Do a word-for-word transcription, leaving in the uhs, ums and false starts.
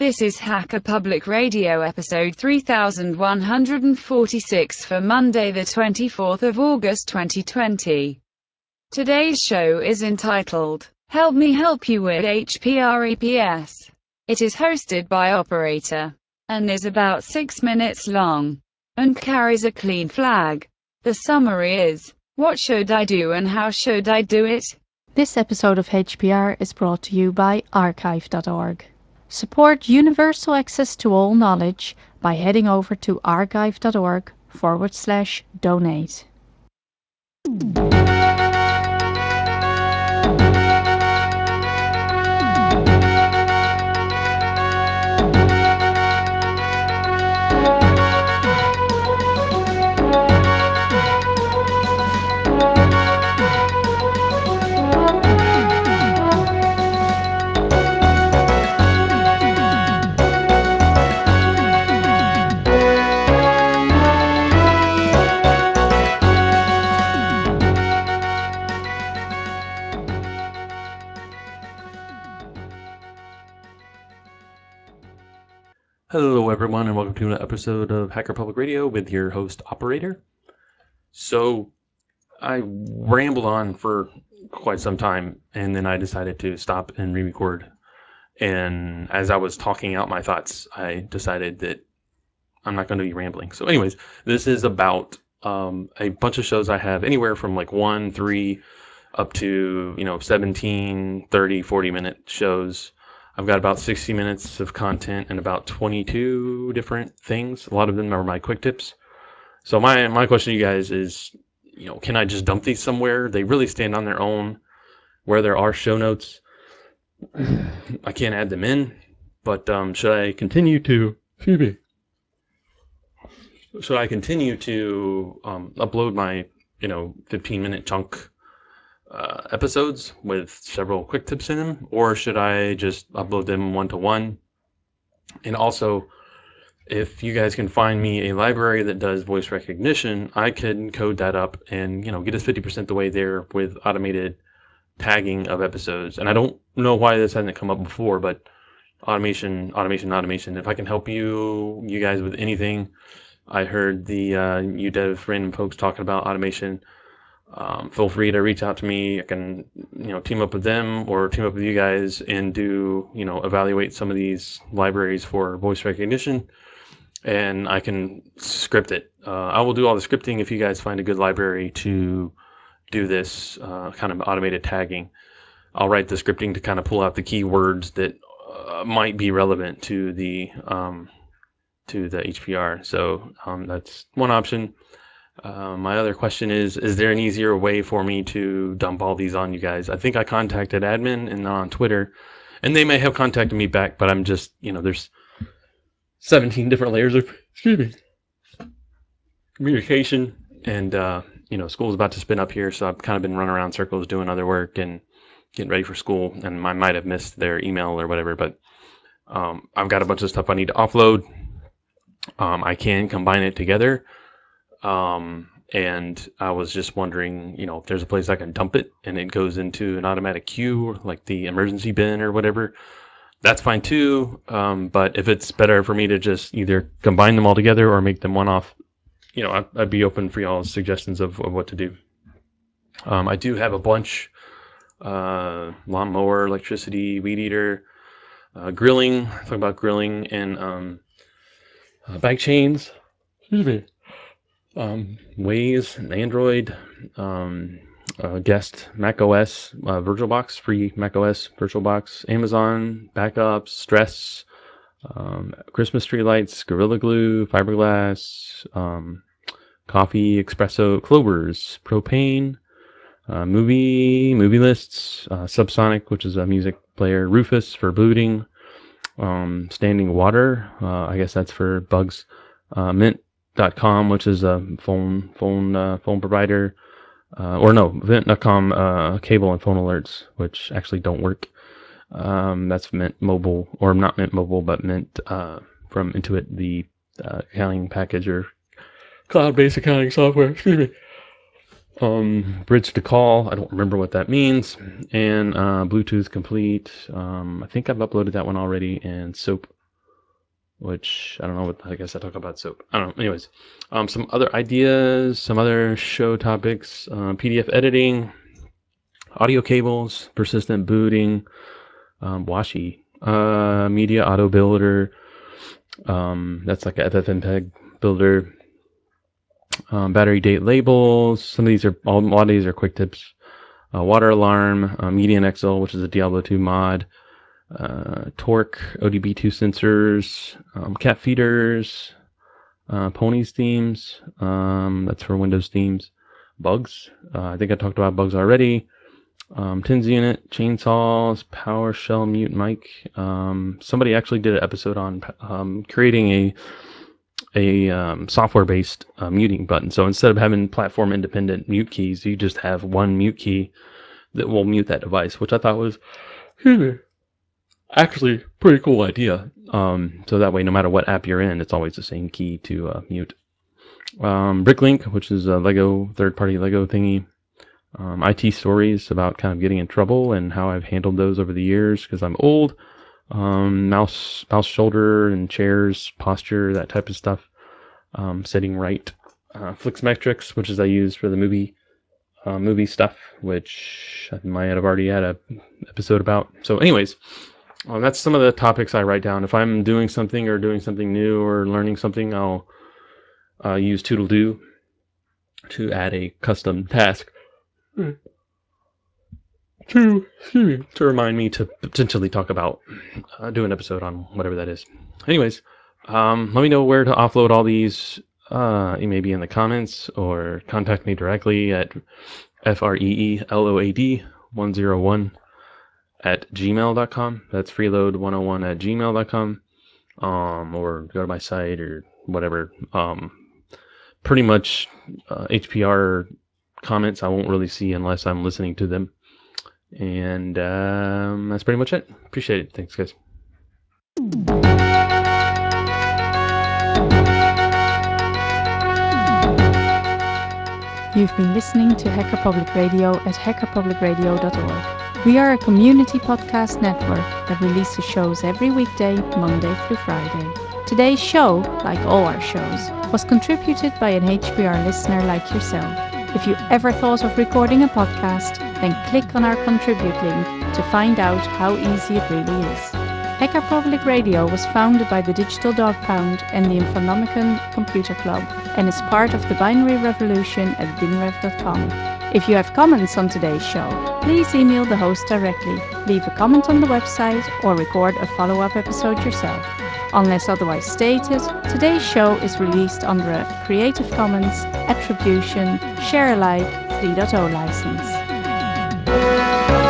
This is Hacker Public Radio episode three thousand one hundred forty-six for Monday the twenty-fourth of August twenty twenty. Today's show is entitled, Help Me Help You with H P R E P S. It is hosted by Operator, and is about six minutes long, and carries a clean flag. The summary is, what should I do and how should I do it? This episode of H P R is brought to you by archive dot org. Support universal access to all knowledge by heading over to archive dot org forward slash donate. Hello everyone and welcome to an episode of Hacker Public Radio with your host Operator. So I rambled on for quite some time and then I decided to stop and re-record. And as I was talking out my thoughts, I decided that I'm not going to be rambling. So anyways, this is about um, a bunch of shows I have, anywhere from like one, three, up to, you know, seventeen, thirty, forty minute shows. I've got about sixty minutes of content and about twenty-two different things. A lot of them are my quick tips. So my my question to you guys is, you know, can I just dump these somewhere? They really stand on their own. Where there are show notes, I can't add them in. But um, should I continue to? Excuse me. Should I continue to um, upload my, you know, fifteen minute chunk Uh, episodes with several quick tips in them, or should I just upload them one to one? And also, if you guys can find me a library that does voice recognition, I can code that up and, you know, get us fifty percent the way there with automated tagging of episodes. And I don't know why this hasn't come up before, but automation, automation, automation. If I can help you, you guys with anything, I heard the uh, U Dev random folks talking about automation. Um, feel free to reach out to me. I can, you know, team up with them or team up with you guys and do, you know, evaluate some of these libraries for voice recognition, and I can script it. Uh, I will do all the scripting if you guys find a good library to do this uh, kind of automated tagging. I'll write the scripting to kind of pull out the keywords that uh, might be relevant to the um, to the H P R. So um, that's one option. Uh, my other question is, is there an easier way for me to dump all these on you guys? I think I contacted admin and on Twitter, and they may have contacted me back, but I'm just, you know, there's seventeen different layers of, excuse me, communication, and, uh, you know, school's about to spin up here, so I've kind of been running around circles doing other work and getting ready for school, and I might have missed their email or whatever, but um, I've got a bunch of stuff I need to offload. Um, I can combine it together. Um, and I was just wondering, you know, if there's a place I can dump it and it goes into an automatic queue, like the emergency bin or whatever, that's fine too. Um, but if it's better for me to just either combine them all together or make them one off, you know, I'd, I'd be open for y'all's suggestions of, of what to do. Um, I do have a bunch, uh, lawnmower, electricity, weed eater, uh, grilling, talk about grilling and, um, uh, bike chains. Excuse me. Um, Waze, Android, um, uh, guest, Mac O S, uh, VirtualBox, free Mac O S, VirtualBox, Amazon, backups, stress, um, Christmas tree lights, Gorilla Glue, fiberglass, um, coffee, espresso, Clovers, propane, uh, movie, movie lists, uh, Subsonic, which is a music player, Rufus for booting, um, standing water, uh, I guess that's for bugs, uh, Mint dot com, which is a phone phone uh, phone provider, uh, or no, Vent dot com, uh, cable and phone alerts, which actually don't work. Um, that's Mint Mobile, or not Mint Mobile, but Mint uh, from Intuit, the uh, accounting package or cloud-based accounting software. Excuse me. Um, bridge to call. I don't remember what that means. And uh, Bluetooth complete. Um, I think I've uploaded that one already. And SOAP. which I don't know what, I guess I talk about soap. I don't know. Anyways, um, some other ideas, some other show topics, uh, P D F editing, audio cables, persistent booting, um, Washi, uh, media auto builder. Um, that's like a F F mpeg builder. Um, battery date labels. Some of these are, all, a lot of these are quick tips. Uh, water alarm, uh, Median X L, which is a Diablo two mod. Uh, Torque, O D B two sensors, um, cat feeders, uh, ponies themes. Um, that's for Windows themes. Bugs. Uh, I think I talked about bugs already. Um, Tins unit, chainsaws, PowerShell mute mic. Um, somebody actually did an episode on um, creating a a um, software-based uh, muting button. So instead of having platform-independent mute keys, you just have one mute key that will mute that device, which I thought was actually pretty cool idea. Um, so that way, no matter what app you're in, it's always the same key to uh, mute. Um, Bricklink, which is a Lego third-party Lego thingy. Um, I T stories about kind of getting in trouble and how I've handled those over the years because I'm old. Um, mouse, mouse shoulder and chairs, posture, that type of stuff. Um, sitting right. Uh, Flixmetrics, which is I use for the movie uh, movie stuff, which I might have already had a episode about. So, anyways, well, that's some of the topics I write down. If I'm doing something or doing something new or learning something, I'll uh, use ToodleDo to add a custom task to excuse me, to remind me to potentially talk about uh, do an episode on whatever that is. Anyways, um, let me know where to offload all these. Uh, maybe in the comments or contact me directly at F R E E L O A D one oh one at gmail dot com. That's freeload one oh one at gmail dot com. Um, or go to my site or whatever. Um, pretty much uh, H P R comments I won't really see unless I'm listening to them. And um, that's pretty much it. Appreciate it. Thanks, guys. You've been listening to Hacker Public Radio at hacker public radio dot org. We are a community podcast network that releases shows every weekday, Monday through Friday. Today's show, like all our shows, was contributed by an H P R listener like yourself. If you ever thought of recording a podcast, then click on our contribute link to find out how easy it really is. Hacker Public Radio was founded by the Digital Dog Pound and the Infonomicon Computer Club and is part of the binary revolution at binrev dot com. If you have comments on today's show, please email the host directly, leave a comment on the website, or record a follow-up episode yourself. Unless otherwise stated, today's show is released under a Creative Commons Attribution Share Alike three point oh license.